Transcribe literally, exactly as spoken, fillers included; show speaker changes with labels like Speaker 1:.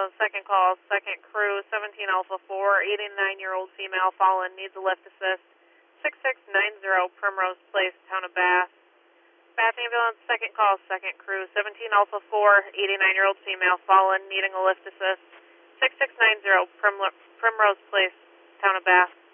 Speaker 1: ambulance, second call, second crew, seventeen Alpha four, eighty-nine-year-old female fallen, needs a lift assist. six six nine zero Primrose Place, Town of Bath. Bath ambulance, second call, second crew, seventeen Alpha four, eighty-nine-year-old female fallen, needing a lift assist. six six nine zero Prim Primrose Place, Town of Bath.